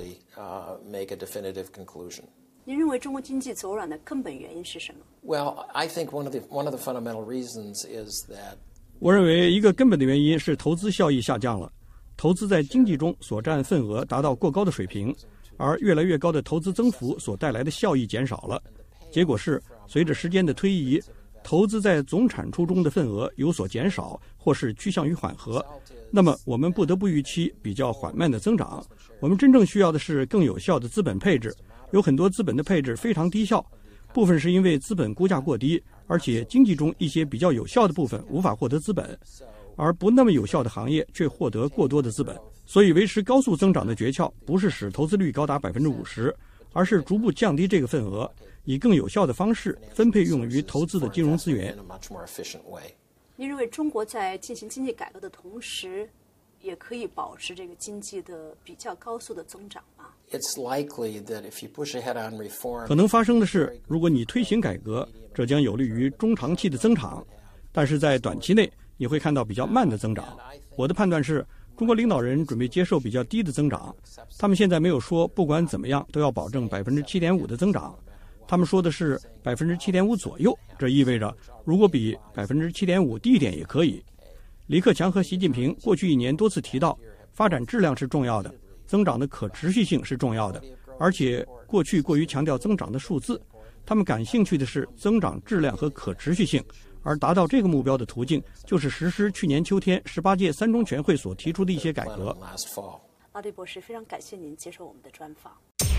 您认为中国经济走软的根本原因是什么？ Well, I think one of the one of the fundamental reasons is that 我认为一个根本的原因是投资效益下降了，投资在经济中所占份额达到过高的水平，而越来越高的投资增幅所带来的效益减少了。结果是，随着时间的推移，投资在总产出中的份额有所减少，或是趋向于缓和。那么我们不得不预期比较缓慢的增长。我们真正需要的是更有效的资本配置。有很多资本的配置非常低效，部分是因为资本估价过低，而且经济中一些比较有效的部分无法获得资本，而不那么有效的行业却获得过多的资本。所以维持高速增长的诀窍不是使投资率高达百分之五十，而是逐步降低这个份额，以更有效的方式分配用于投资的金融资源。 您认为中国在进行经济改革的同时，也可以保持这个经济的比较高速的增长吗？ it's likely that if you push ahead on reform, 可能发生的是，如果你推行改革，这将有利于中长期的增长，但是在短期内你会看到比较慢的增长。我的判断是，中国领导人准备接受比较低的增长，他们现在没有说不管怎么样都要保证百分之七点五的增长，他们说的是百分之七点五左右，这意味着如果比百分之七点五低一点也可以。李克强和习近平过去一年多次提到，发展质量是重要的，增长的可持续性是重要的，而且过去过于强调增长的数字，他们感兴趣的是增长质量和可持续性，而达到这个目标的途径就是实施去年秋天十八届三中全会所提出的一些改革。 拉迪博士，非常感谢您接受我们的专访。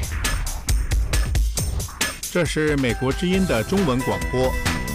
这是美国之音的中文广播。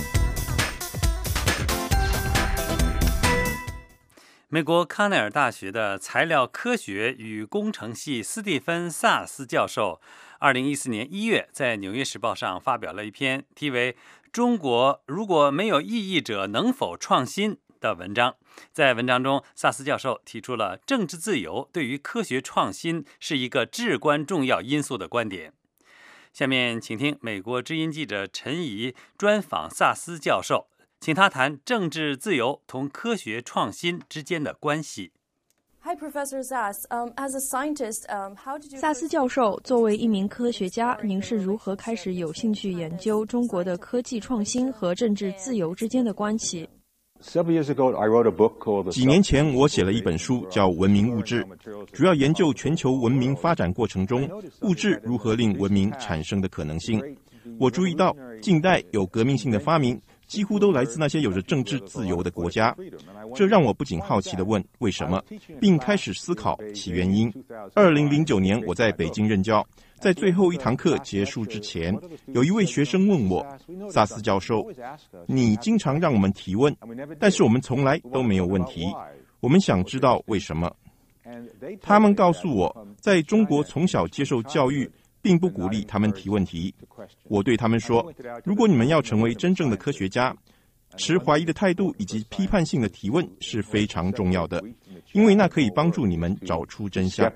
美国康奈尔大学的材料科学与工程系斯蒂芬·萨斯教授，二零一四年一月在《纽约时报》上发表了一篇题为《中国如果没有异议者能否创新》的文章。在文章中，萨斯教授提出了政治自由对于科学创新是一个至关重要因素的观点。下面请听美国之音记者陈怡专访萨斯教授，请他谈政治自由同科学创新之间的关系。 Hi, Professor Sass. Um, as a scientist, um, how did you... 萨斯教授，作为一名科学家，您是如何开始有兴趣研究中国的科技创新和政治自由之间的关系？ 几年前，我写了一本书，叫《文明物质》，主要研究全球文明发展过程中物质如何令文明产生的可能性。我注意到，近代有革命性的发明，几乎都来自那些有着政治自由的国家。这让我不仅好奇地问为什么，并开始思考其原因。二零零九年，我在北京任教，在最后一堂课结束之前，有一位学生问我：“萨斯教授，你经常让我们提问，但是我们从来都没有问题。我们想知道为什么。”他们告诉我，在中国从小接受教育，并不鼓励他们提问题。我对他们说，如果你们要成为真正的科学家，持怀疑的态度以及批判性的提问是非常重要的，因为那可以帮助你们找出真相。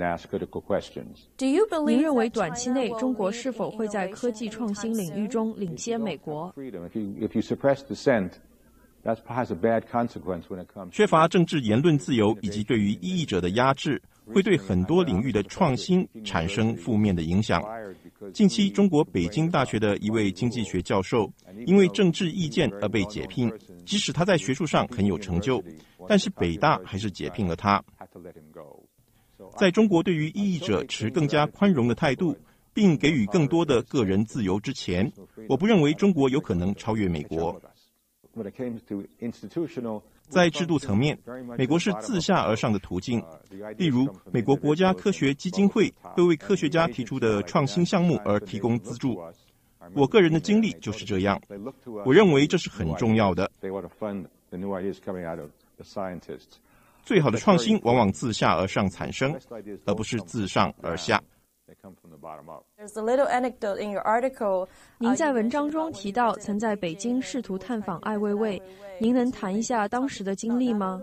您认为短期内中国是否会在科技创新领域中领先美国？ 缺乏政治言论自由以及对于异议者的压制，会对很多领域的创新产生负面的影响。近期，中国北京大学的一位经济学教授因为政治意见而被解聘，即使他在学术上很有成就，但是北大还是解聘了他。在中国对于异议者持更加宽容的态度，并给予更多的个人自由之前，我不认为中国有可能超越美国。在制度层面，美国是自下而上的途径，例如美国国家科学基金会会为科学家提出的创新项目而提供资助。我个人的经历就是这样，我认为这是很重要的。最好的创新往往自下而上产生，而不是自上而下。 您在文章中提到曾在北京试图探访艾未未，您能谈一下当时的经历吗？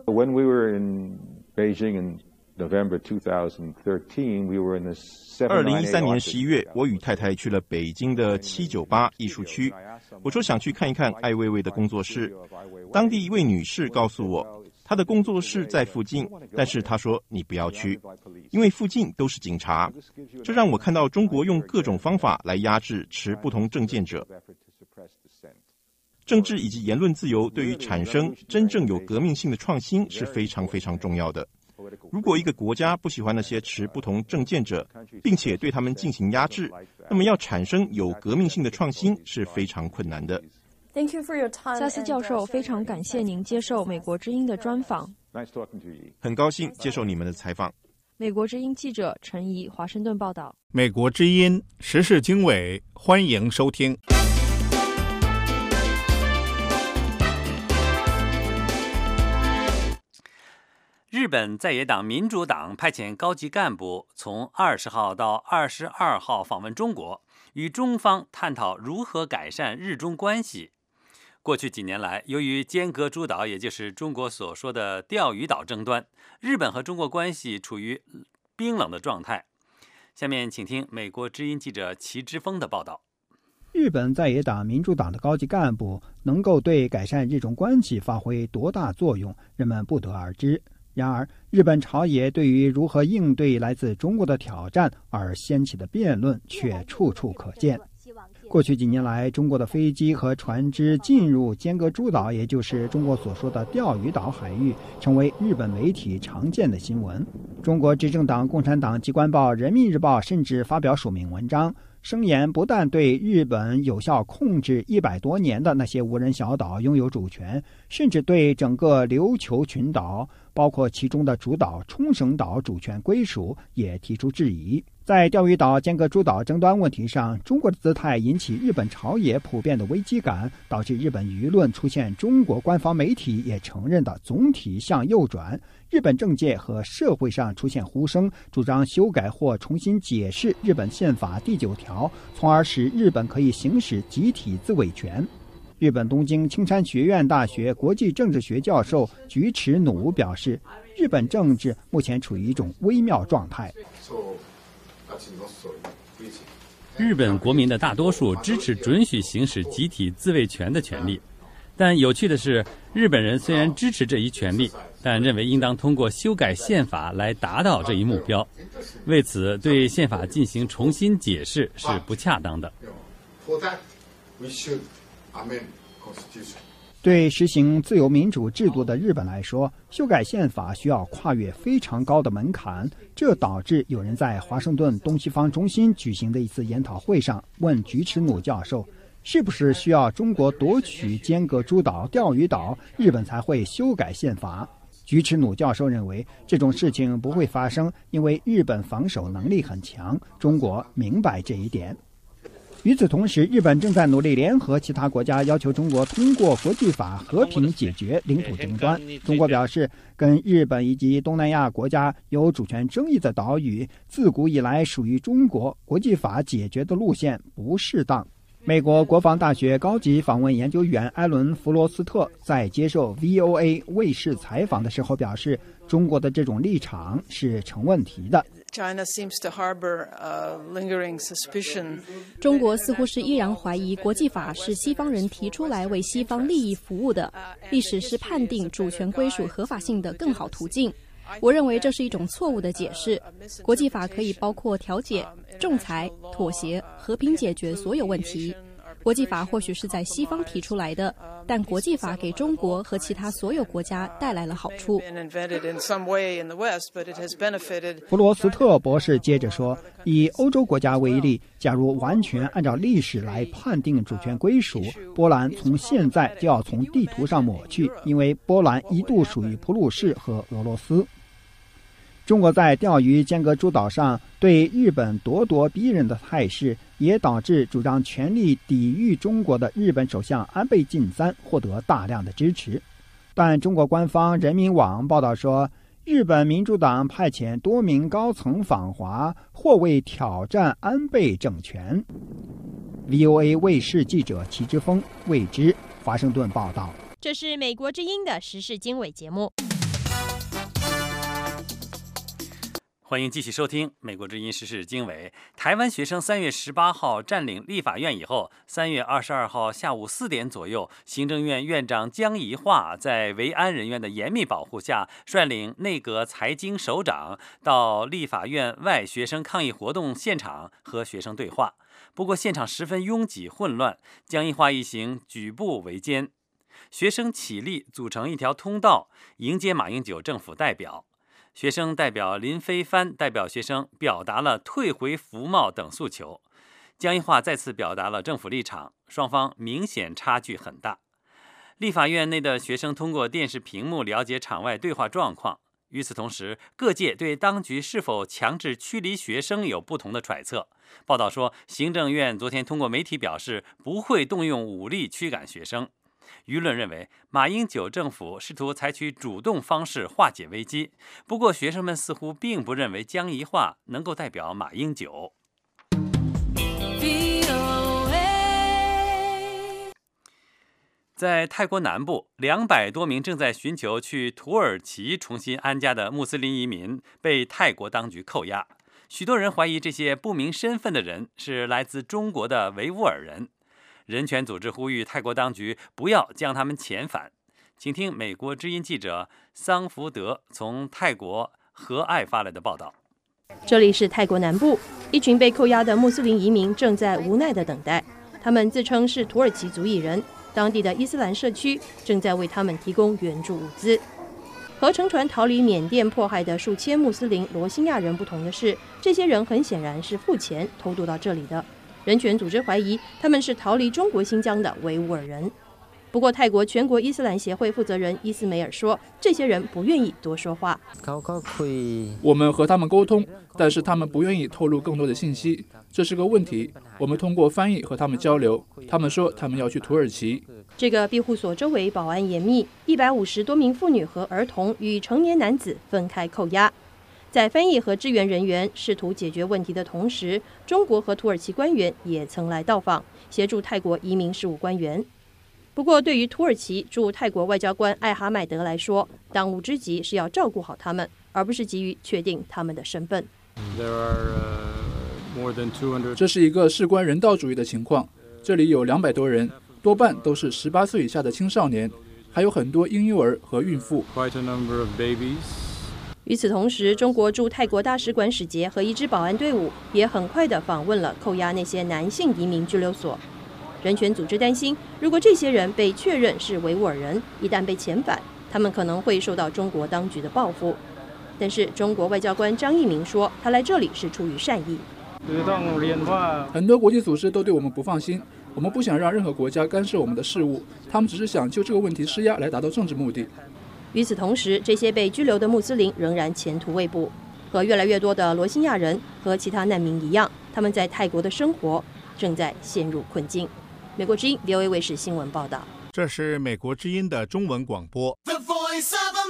二零一三年十一月，我与太太去了北京的七九八艺术区。我说想去看一看艾未未的工作室。当地一位女士告诉我，她的工作室在附近，但是她说你不要去，因为附近都是警察。这让我看到中国用各种方法来压制持不同政见者。政治以及言论自由对于产生真正有革命性的创新是非常非常重要的。如果一个国家不喜欢那些持不同政见者，并且对他们进行压制，那么要产生有革命性的创新是非常困难的。 萨斯教授，非常感谢您接受美国之音的专访。 很高兴接受你们的采访。 美国之音记者陈怡，华盛顿报道。 美国之音时事经纬，欢迎收听。 日本在野党民主党派遣高级干部从二十号到二十二号访问中国，与中方探讨如何改善日中关系。过去几年来，由于尖阁诸岛，也就是中国所说的钓鱼岛争端，日本和中国关系处于冰冷的状态。下面请听美国之音记者齐之峰的报道。 日本在野党民主党的高级干部能够对改善日中关系发挥多大作用，人们不得而知。然而，日本朝野对于如何应对来自中国的挑战而掀起的辩论却处处可见。过去几年来，中国的飞机和船只进入尖阁诸岛，也就是中国所说的钓鱼岛海域，成为日本媒体常见的新闻。中国执政党共产党机关报《人民日报》甚至发表署名文章，声言不但对日本有效控制一百多年的那些无人小岛拥有主权，甚至对整个琉球群岛，包括其中的主岛冲绳岛主权归属也提出质疑。在钓鱼岛尖阁诸岛争端问题上，中国的姿态引起日本朝野普遍的危机感，导致日本舆论出现中国官方媒体也承认的总体向右转。日本政界和社会上出现呼声，主张修改或重新解释日本宪法第九条，从而使日本可以行使集体自卫权。日本东京青山学院大学国际政治学教授菊池努表示，日本政治目前处于一种微妙状态。 日本国民的大多数支持准许行使集体自卫权的权利，但有趣的是，日本人虽然支持这一权利，但认为应当通过修改宪法来达到这一目标。为此，对宪法进行重新解释是不恰当的。 对实行自由民主制度的日本来说，修改宪法需要跨越非常高的门槛，这导致有人在华盛顿东西方中心举行的一次研讨会上问菊池努教授，是不是需要中国夺取尖阁诸岛、钓鱼岛，日本才会修改宪法？菊池努教授认为，这种事情不会发生，因为日本防守能力很强，中国明白这一点。与此同时，日本正在努力联合其他国家，要求中国通过国际法和平解决领土争端。中国表示，跟日本以及东南亚国家有主权争议的岛屿，自古以来属于中国，国际法解决的路线不适当。美国国防大学高级访问研究员艾伦·弗罗斯特在接受 V O A 卫视采访的时候表示，中国的这种立场是成问题的。 中国似乎是依然怀疑国际法是西方人提出来为西方利益服务的，历史是判定主权归属合法性的更好途径。我认为这是一种错误的解释。国际法可以包括调解、仲裁、妥协、和平解决所有问题。国际法或许是在西方提出来的，但国际法给中国和其他所有国家带来了好处。 弗罗斯特博士接着说，以欧洲国家为例，假如完全按照历史来判定主权归属，波兰从现在就要从地图上抹去，因为波兰一度属于普鲁士和俄罗斯。中国在钓鱼尖阁诸岛上对日本咄咄逼人的态势，也导致主张全力抵御中国的日本首相安倍晋三获得大量的支持。但中国官方人民网报道说，日本民主党派遣多名高层访华，或为挑战安倍政权。V O A 卫视记者齐之峰、魏之华盛顿报道。 这是美国之音的时事经纬节目。 欢迎继续收听美国之音时事经纬。台湾学生三月十八号占领立法院以后，三月二十二号下午四点左右，行政院院长江宜樺在维安人员的严密保护下，率领内阁财经首长到立法院外学生抗议活动现场和学生对话。不过现场十分拥挤混乱，江宜樺一行举步维艰，学生起立组成一条通道迎接马英九政府代表。学生代表林飞帆代表学生表达了退回服贸等诉求，江宜樺再次表达了政府立场，双方明显差距很大。立法院内的学生通过电视屏幕了解场外对话状况。与此同时，各界对当局是否强制驱离学生有不同的揣测。报道说，行政院昨天通过媒体表示，不会动用武力驱赶学生。舆论认为，马英九政府试图采取主动方式化解危机，不过学生们似乎并不认为江宜樺能够代表马英九。在泰国南部，两百多名正在寻求去土耳其重新安家的穆斯林移民被泰国当局扣押，许多人怀疑这些不明身份的人是来自中国的维吾尔人。人权组织呼吁泰国当局不要将他们遣返。请听美国之音记者桑福德从泰国和爱发来的报道。 这里是泰国南部，一群被扣押的穆斯林移民正在无奈地等待。他们自称是土耳其族裔人，当地的伊斯兰社区正在为他们提供援助物资。和乘船逃离缅甸迫害的数千穆斯林罗兴亚人不同的是，这些人很显然是付钱偷渡到这里的。人权组织怀疑他们是逃离中国新疆的维吾尔人。不过，泰国全国伊斯兰协会负责人伊斯梅尔说，这些人不愿意多说话。 我们和他们沟通，但是他们不愿意透露更多的信息，这是个问题。我们通过翻译和他们交流，他们说他们要去土耳其。 这个庇护所周围保安严密，一百五十多名妇女和儿童与成年男子分开扣押。在翻译和支援人员试图解决问题的同时，中国和土耳其官员也曾来到访，协助泰国移民事务官员。不过，对于土耳其驻泰国外交官艾哈迈德来说，当务之急是要照顾好他们，而不是急于确定他们的身份。 这是一个事关人道主义的情况，这里有两百多人，多半都是十八岁以下的青少年，还有很多婴幼儿和孕妇。 与此同时，中国驻泰国大使馆使节和一支保安队伍也很快地访问了扣押那些男性移民拘留所。 人权组织担心，如果这些人被确认是维吾尔人，一旦被遣返，他们可能会受到中国当局的报复。但是中国外交官张一鸣说，他来这里是出于善意。 很多国际组织都对我们不放心，我们不想让任何国家干涉我们的事务，他们只是想就这个问题施压来达到政治目的。 与此同时，这些被拘留的穆斯林仍然前途未卜，和越来越多的罗兴亚人和其他难民一样，他们在泰国的生活正在陷入困境。美国之音 V O A 卫视新闻报道。 这是美国之音的中文广播。The Voice of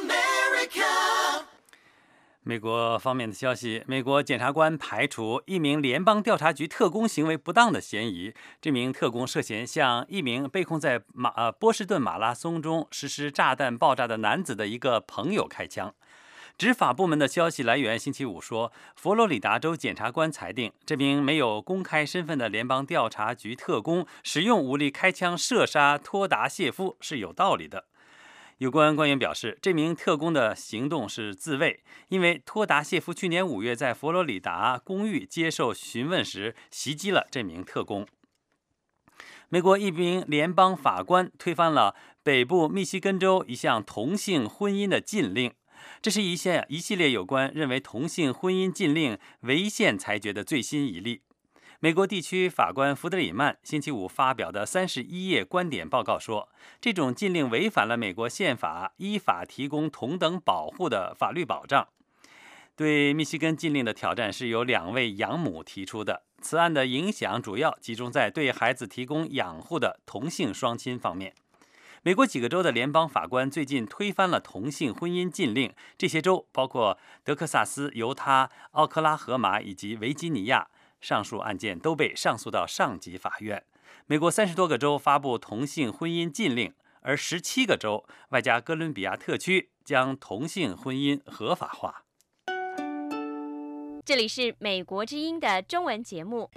America。 美国方面的消息，美国检察官排除一名联邦调查局特工行为不当的嫌疑。这名特工涉嫌向一名被控在马呃波士顿马拉松中实施炸弹爆炸的男子的一个朋友开枪。执法部门的消息来源星期五说，佛罗里达州检察官裁定这名没有公开身份的联邦调查局特工使用武力开枪射杀托达谢夫是有道理的。有关官员表示，这名特工的行动是自卫，因为托达谢夫去年五月在佛罗里达公寓接受询问时袭击了这名特工。美国一名联邦法官推翻了北部密西根州一项同性婚姻的禁令，这是一系一系列有关认为同性婚姻禁令违宪裁决的最新一例。美国地区法官福德里曼星期五发表的三十一页观点报告说，这种禁令违反了美国宪法依法提供同等保护的法律保障。对密西根禁令的挑战是由两位养母提出的，此案的影响主要集中在对孩子提供养护的同性双亲方面。美国几个州的联邦法官最近推翻了同性婚姻禁令，这些州包括德克萨斯、犹他、奥克拉荷马以及维吉尼亚。上述案件都被上诉到上级法院。美国三十多个州发布同性婚姻禁令，而十七个州外加哥伦比亚特区将同性婚姻合法化。 这里是美国之音的中文节目。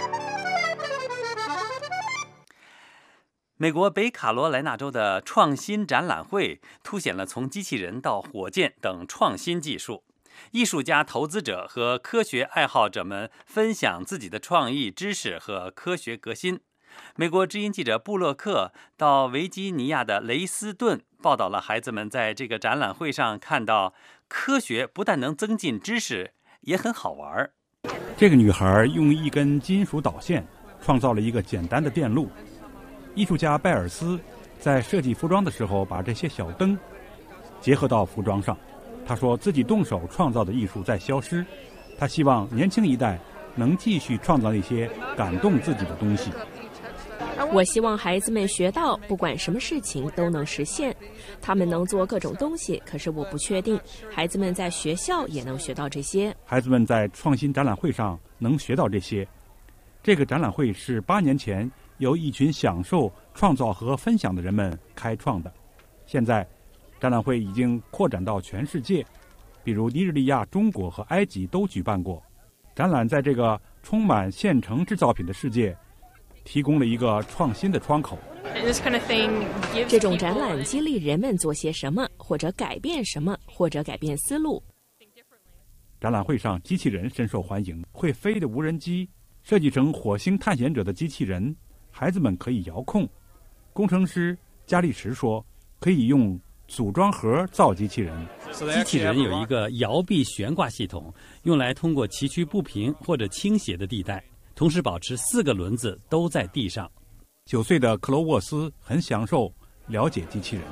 美国北卡罗来纳州的创新展览会凸显了从机器人到火箭等创新技术。艺术家、投资者和科学爱好者们分享自己的创意知识和科学革新。美国之音记者布洛克到维吉尼亚的雷斯顿报道了孩子们在这个展览会上看到科学不但能增进知识，也很好玩。 这个女孩用一根金属导线创造了一个简单的电路。艺术家拜尔斯在设计服装的时候把这些小灯结合到服装上。他说自己动手创造的艺术在消失，他希望年轻一代能继续创造那些感动自己的东西。 我希望孩子们学到不管什么事情都能实现，他们能做各种东西，可是我不确定孩子们在学校也能学到这些。 孩子们在创新展览会上能学到这些。这个展览会是八年前由一群享受创造和分享的人们开创的，现在展览会已经扩展到全世界，比如尼日利亚、中国和埃及都举办过。展览在这个充满现成制造品的世界提供了一个创新的窗口。 这种展览激励人们做些什么，或者改变什么，或者改变思路。 展览会上，机器人深受欢迎，会飞的无人机设计成火星探险者的机器人，孩子们可以遥控。工程师加利什说，可以用组装盒造机器人。 机器人有一个摇臂悬挂系统，用来通过崎岖不平或者倾斜的地带，同时保持四个轮子都在地上。 九岁的克罗沃斯很享受了解机器人。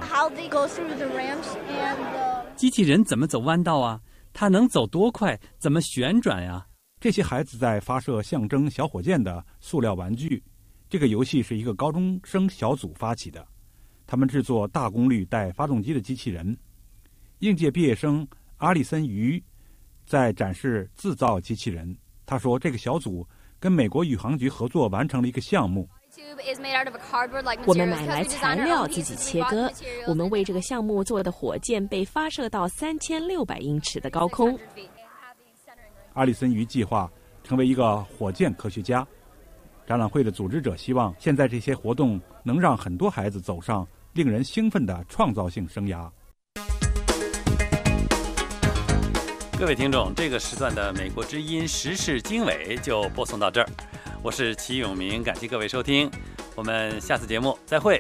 机器人怎么走弯道啊？它能走多快？怎么旋转呀？ 这些孩子在发射象征小火箭的塑料玩具。这个游戏是一个高中生小组发起的。他们制作大功率带发动机的机器人。应届毕业生阿里森·于在展示自造机器人。他说，这个小组跟美国宇航局合作完成了一个项目。 我们买来材料自己切割，我们为这个项目做的火箭被发射到三千六百英尺的高空。 阿里森·于计划成为一个火箭科学家。展览会的组织者希望现在这些活动能让很多孩子走上令人兴奋的创造性生涯。 各位听众，这个时段的美国之音时事经纬就播送到这儿，我是齐永明，感谢各位收听。 我们下次节目再会。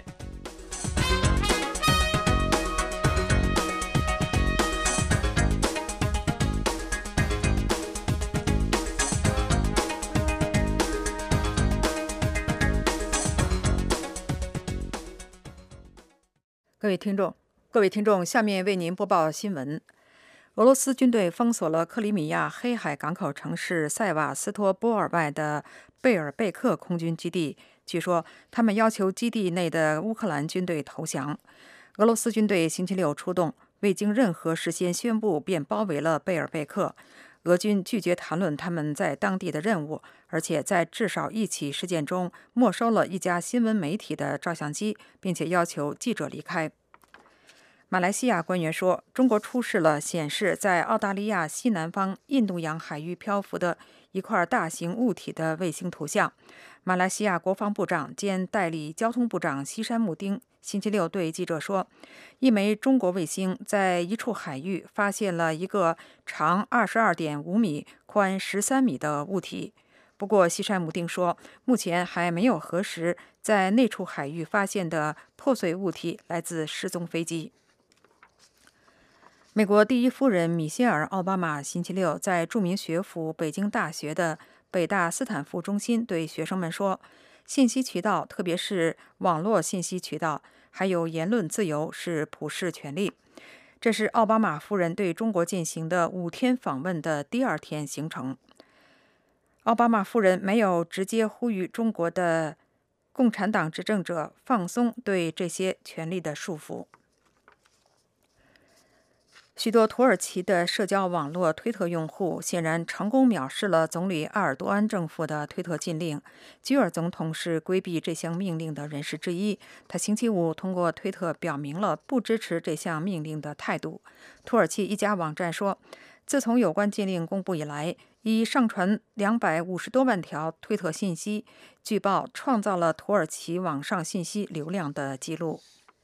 各位听众，各位听众，下面为您播报新闻。俄罗斯军队封锁了克里米亚黑海港口城市塞瓦斯托波尔外的贝尔贝克空军基地，据说他们要求基地内的乌克兰军队投降。俄罗斯军队星期六出动，未经任何事先宣布便包围了贝尔贝克。俄军拒绝谈论他们在当地的任务，而且在至少一起事件中没收了一家新闻媒体的照相机，并且要求记者离开。马来西亚官员说，中国出示了显示在澳大利亚西南方印度洋海域漂浮的一块大型物体的卫星图像。马来西亚国防部长兼代理交通部长西山姆丁星期六对记者说，一枚中国卫星在一处海域发现了一个长 二十二点五米、宽十三米的物体。不过，西山姆丁说，目前还没有核实在那处海域发现的破碎物体来自失踪飞机。美国第一夫人米歇尔·奥巴马星期六在著名学府北京大学的北大斯坦福中心对学生们说，信息渠道，特别是网络信息渠道，还有言论自由是普世权利。这是奥巴马夫人对中国进行的五天访问的第二天行程。奥巴马夫人没有直接呼吁中国的共产党执政者放松对这些权利的束缚。许多土耳其的社交网络推特用户显然成功藐视了总理埃尔多安政府的推特禁令。居尔总统是规避这项命令的人士之一，他星期五通过推特表明了不支持这项命令的态度。土耳其一家网站说，自从有关禁令公布以来，已上传两百五十多万条推特信息，据报创造了土耳其网上信息流量的记录。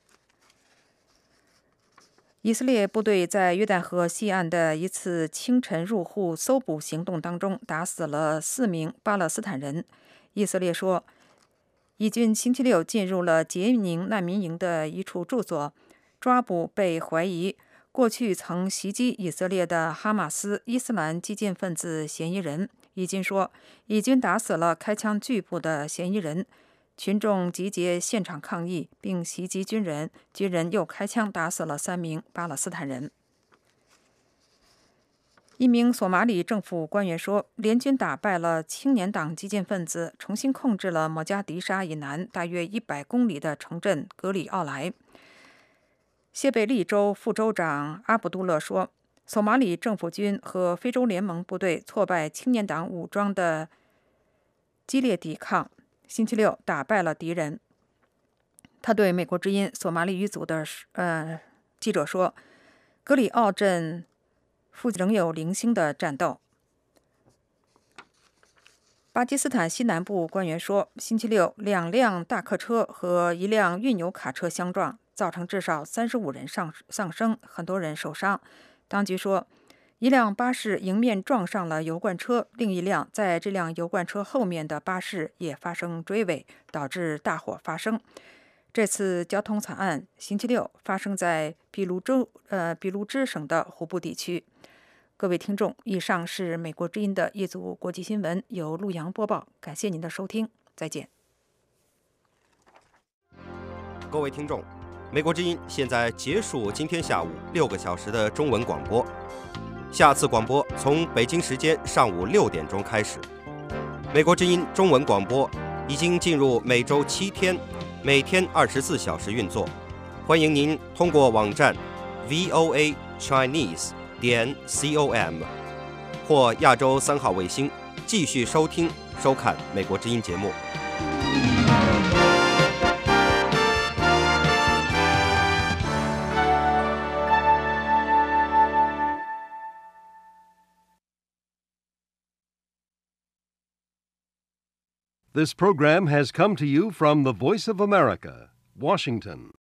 以色列部队在约旦河西岸的一次清晨入户搜捕行动当中，打死了四名巴勒斯坦人。以色列说，以军星期六进入了杰宁难民营的一处住所，抓捕被怀疑过去曾袭击以色列的哈马斯伊斯兰激进分子嫌疑人。以军说，以军打死了开枪拒捕的嫌疑人。群众集结现场抗议，并袭击军人，军人又开枪打死了三名巴勒斯坦人。一名索马里政府官员说，联军打败了青年党激进分子，重新控制了摩加迪沙以南大约一百公里的城镇格里奥莱。谢贝利州副州长阿卜杜勒说，索马里政府军和非洲联盟部队挫败青年党武装的激烈抵抗，星期六打败了敌人。他对美国之音索马里语组的呃记者说，格里奥镇附近仍有零星的战斗。巴基斯坦西南部官员说，星期六两辆大客车和一辆运油卡车相撞，造成至少三十五人丧丧生，很多人受伤。当局说，一辆巴士迎面撞上了油罐车，另一辆在这辆油罐车后面的巴士也发生追尾，导致大火发生。这次交通惨案星期六发生在俾路州呃俾路支省的湖部地区。各位听众，以上是美国之音的一组国际新闻，由陆洋播报，感谢您的收听，再见。 各位听众，美国之音现在结束今天下午六个小时的中文广播。下次广播从北京时间上午六点钟开始。美国之音中文广播已经进入每周七天，每天二十四小时运作。欢迎您通过网站 v o a chinese 点 com 或亚洲三号卫星继续收听收看美国之音节目。 This program has come to you from the Voice of America, Washington.